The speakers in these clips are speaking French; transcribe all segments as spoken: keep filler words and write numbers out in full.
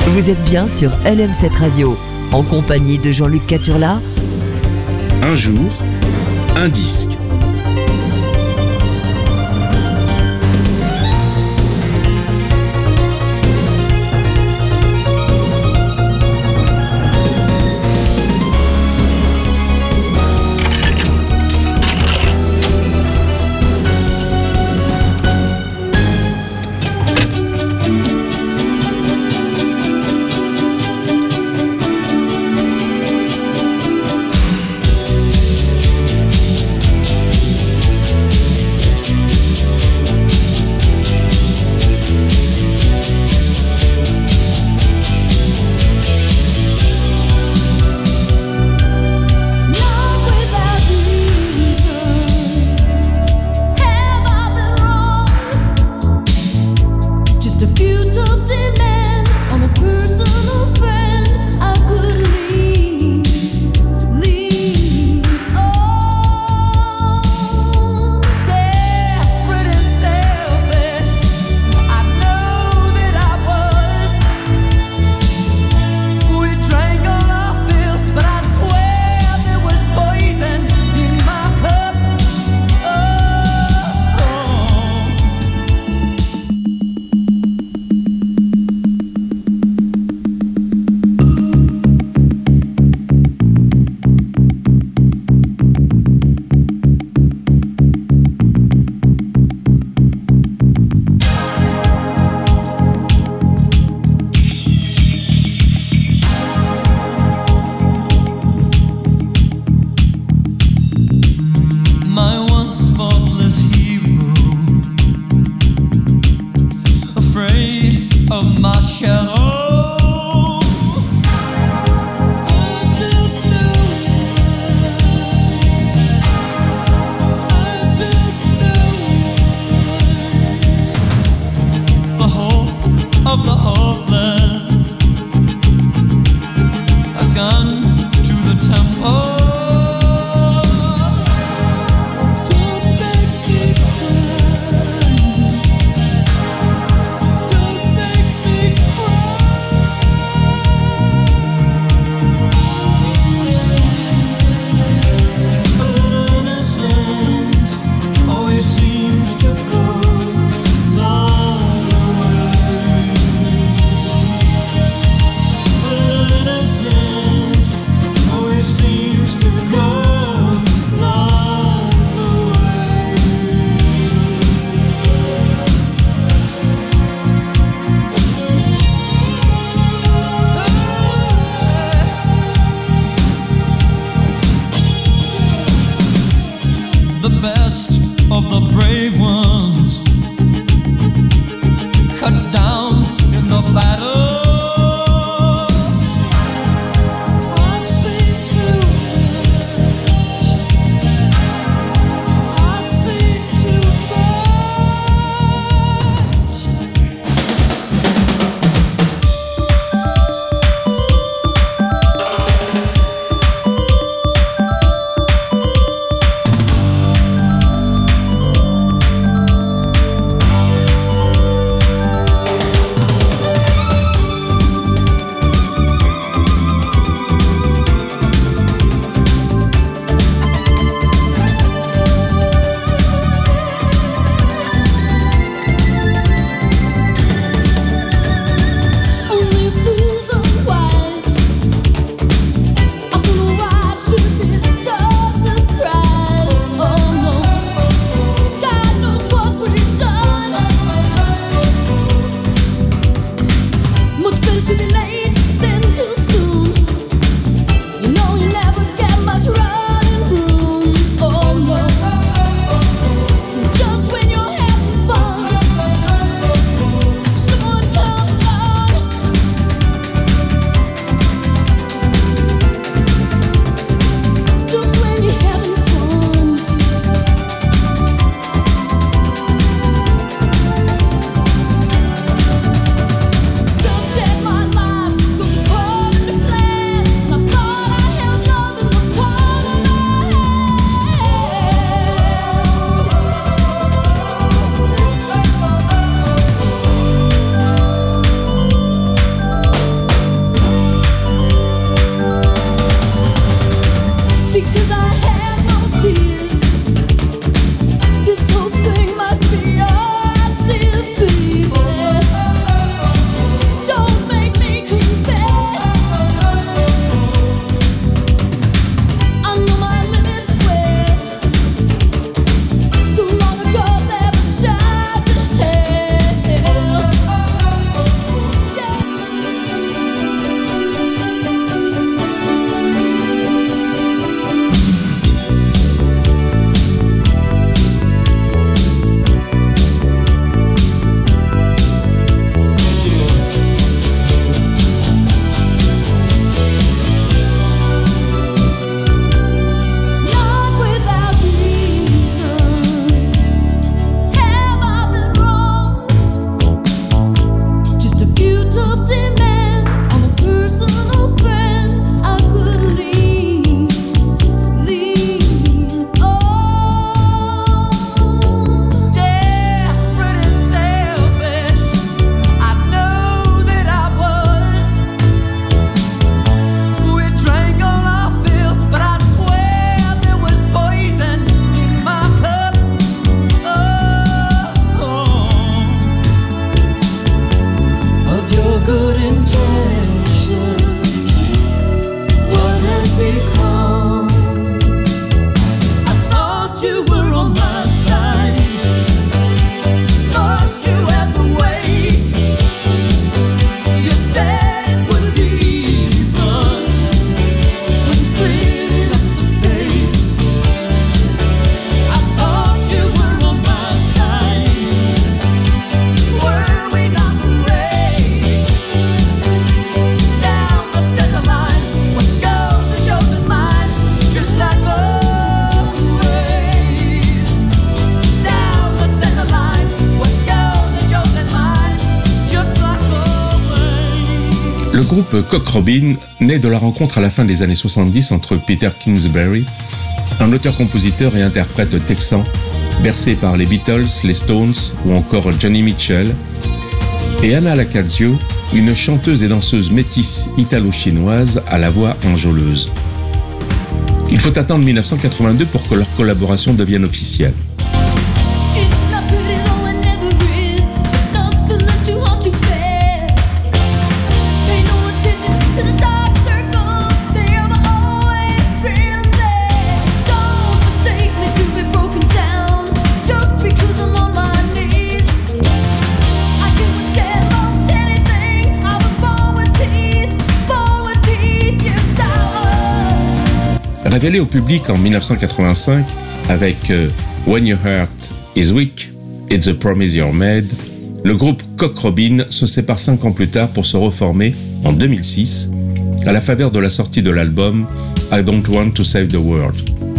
Vous êtes bien sur L M sept Radio, en compagnie de Jean-Luc Caturla. Un jour, un disque. Don't make me cry. Le groupe Cock Robin naît de la rencontre à la fin des années soixante-dix entre Peter Kingsbury, un auteur-compositeur et interprète texan, bercé par les Beatles, les Stones ou encore Johnny Mitchell, et Anna Lacazio, une chanteuse et danseuse métisse italo-chinoise à la voix enjôleuse. Il faut attendre dix-neuf cent quatre-vingt-deux pour que leur collaboration devienne officielle. Révélé au public en dix-neuf cent quatre-vingt-cinq avec euh, When Your Heart Is Weak, It's a Promise You're Made, le groupe Cock Robin se sépare cinq ans plus tard pour se reformer en deux mille six à la faveur de la sortie de l'album I Don't Want to Save the World.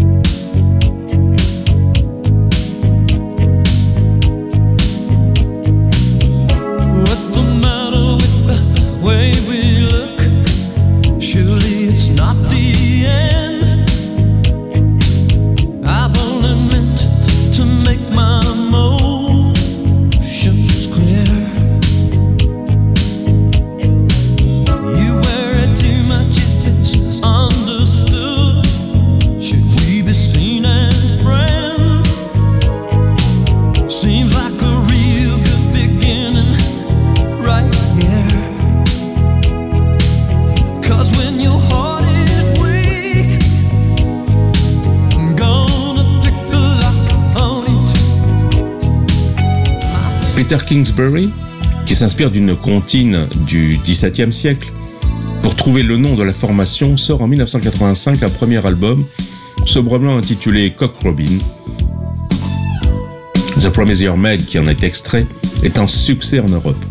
Peter Kingsbury, qui s'inspire d'une comptine du dix-septième siècle, pour trouver le nom de la formation, sort en dix-neuf cent quatre-vingt-cinq un premier album, sobrement intitulé Cock Robin. The Promise You're Made, qui en est extrait, est un succès en Europe.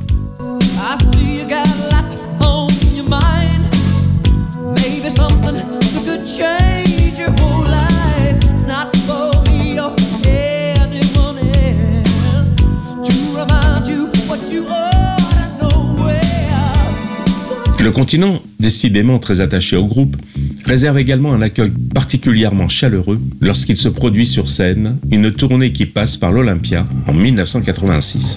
Le continent, décidément très attaché au groupe, réserve également un accueil particulièrement chaleureux lorsqu'il se produit sur scène, une tournée qui passe par l'Olympia en dix-neuf cent quatre-vingt-six.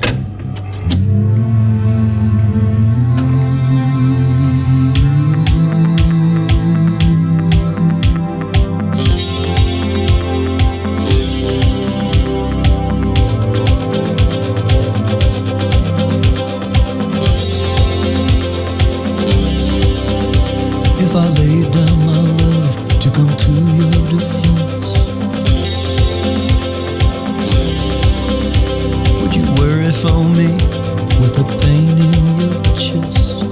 If I laid down my love to come to your defense, would you worry for me with the pain in your chest?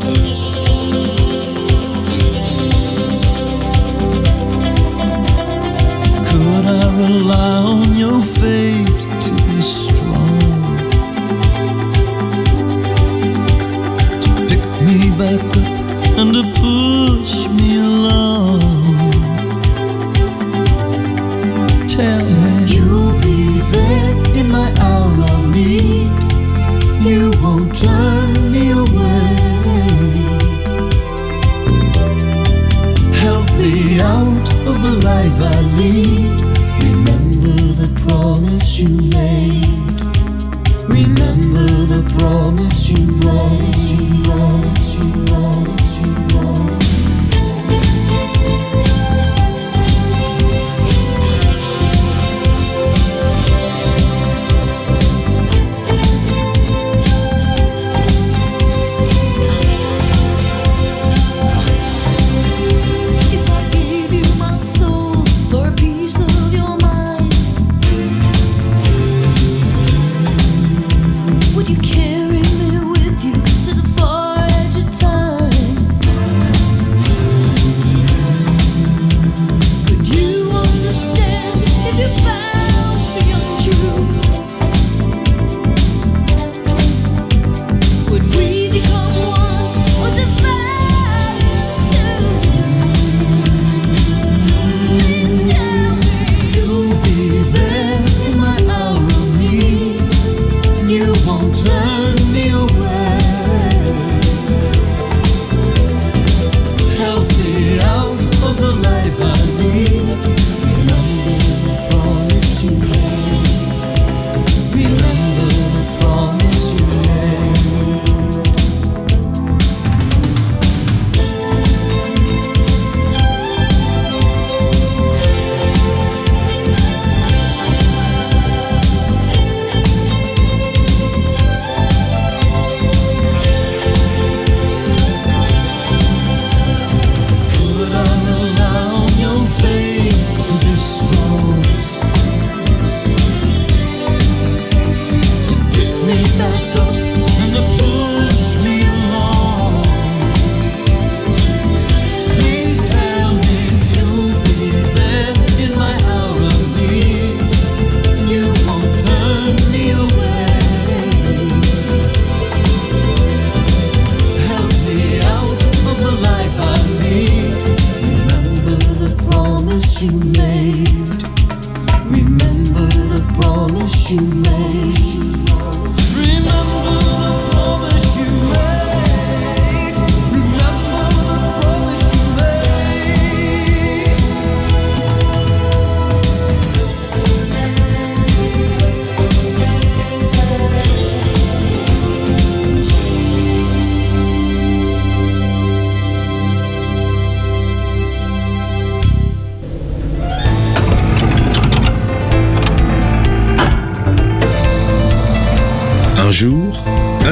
Could I rely on your faith to be strong, to pick me back up and to push me along? Tell me you'll be there in my hour of need. You won't turn me away. Help me out of the life I lead. Remember the promise you made. Remember the promise you made. You promise, you promise, you promise.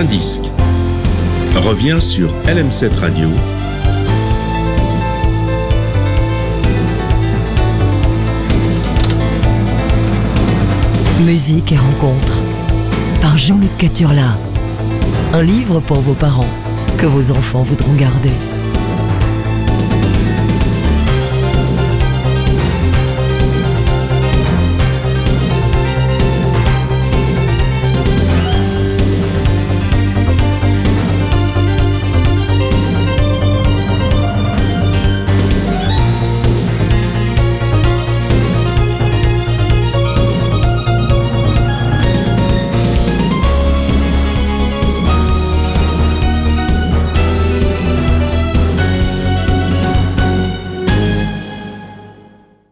disque revient sur L M sept Radio. Musique et rencontres par Jean-Luc Caturla. Un livre pour vos parents que vos enfants voudront garder.